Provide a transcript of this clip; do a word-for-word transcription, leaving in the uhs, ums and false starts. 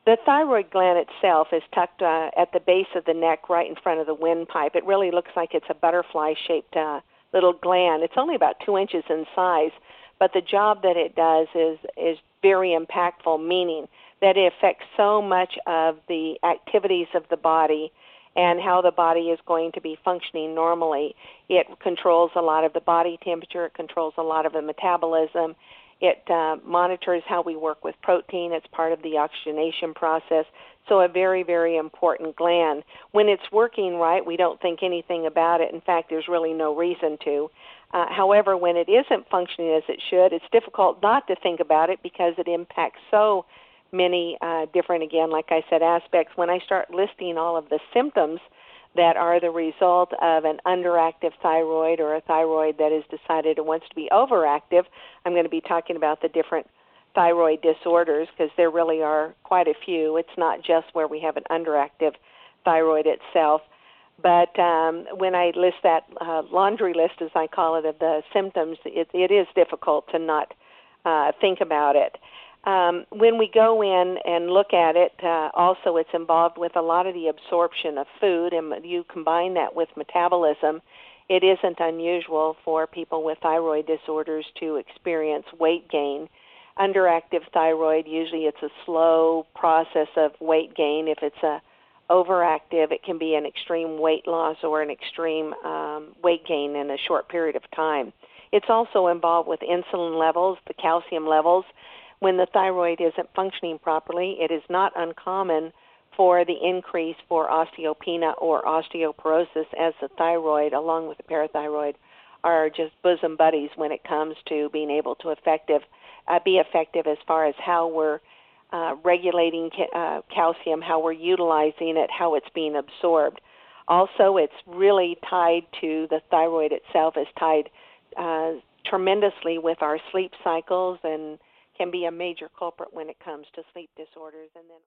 The thyroid gland itself is tucked uh, at the base of the neck right in front of the windpipe. It really looks like it's a butterfly-shaped uh, little gland. It's only about two inches in size, but the job that it does is, is very impactful, meaning that it affects so much of the activities of the body and how the body is going to be functioning normally. It controls a lot of the body temperature. It controls a lot of the metabolism. It uh, monitors how we work with protein. It's part of the oxygenation process. So a very, very important gland. When it's working right, we don't think anything about it. In fact, there's really no reason to. Uh, however, when it isn't functioning as it should, it's difficult not to think about it because it impacts so many uh, different, again, like I said, aspects. When I start listing all of the symptoms that are the result of an underactive thyroid or a thyroid that has decided it wants to be overactive, I'm going to be talking about the different thyroid disorders because there really are quite a few. It's not just where we have an underactive thyroid itself. But um, when I list that uh, laundry list, as I call it, of the symptoms, it, it is difficult to not uh, think about it. Um, when we go in and look at it, uh, also it's involved with a lot of the absorption of food, and you combine that with metabolism. It isn't unusual for people with thyroid disorders to experience weight gain. Underactive thyroid, usually it's a slow process of weight gain. If it's a overactive, it can be an extreme weight loss or an extreme um, weight gain in a short period of time. It's also involved with insulin levels, the calcium levels. When the thyroid isn't functioning properly, it is not uncommon for the increase for osteopenia or osteoporosis, as the thyroid, along with the parathyroid, are just bosom buddies when it comes to being able to effective, uh, be effective as far as how we're uh, regulating ca- uh, calcium, how we're utilizing it, how it's being absorbed. Also, it's really tied to the thyroid itself is tied uh, tremendously with our sleep cycles and can be a major culprit when it comes to sleep disorders. And then